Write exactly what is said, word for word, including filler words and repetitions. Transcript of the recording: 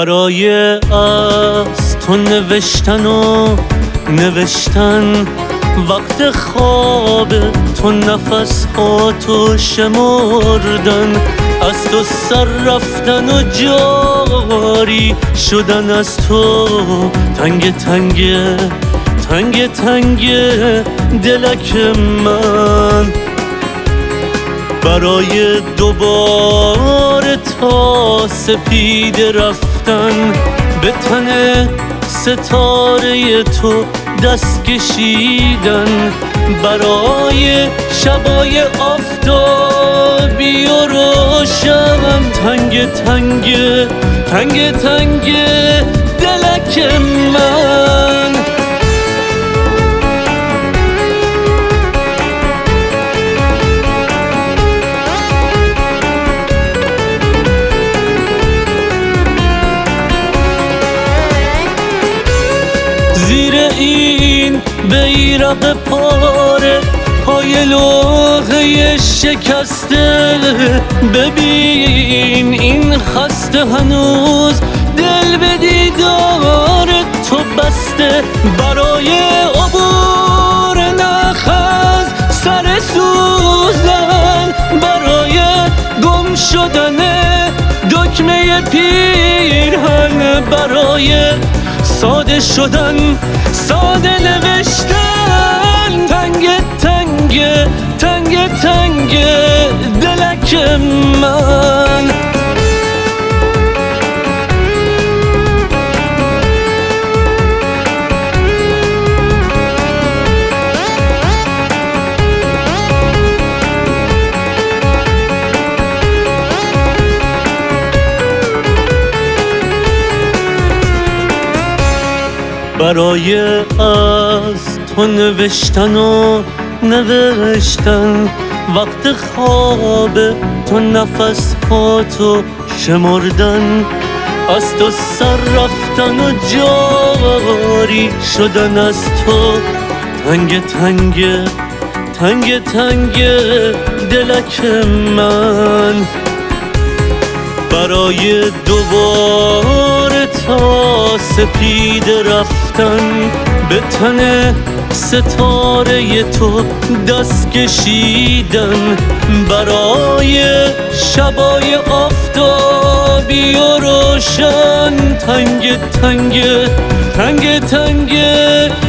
برای از تو نوشتن و نوشتن، وقت خواب تو نفس ها تو شمردن، از تو سر رفتن و جاری شدن، از تو تنگ تنگ تنگ تنگ دلک من. برای دوباره تا سپید رفتن به تن ستاره تو دست کشیدن، برای شبای آفتابی و روشن، تنگ تنگ تنگ تنگ دلک من. زیر این بیرق پاره پای لوحه شکسته، ببین این خسته هنوز دل به دیدار تو بسته، برای عبور نخ از سر سوزن، برای گم شدن دکمه پیرهن، برای ساده شدن ساده نوشتن، تنگ تنگ تنگ تنگ دلک من. برای از تو نوشتن و نوشتن، وقت خواب تو نفس ها تو شمردن، از تو سر رفتن و جاری شدن، از تو تنگ تنگ تنگ تنگ دلک من. برای دوباره تا سپید رفتن به تن ستاره تو دست کشیدن، برای شبای آفتابی و روشن، تنگ تنگ تنگ تنگ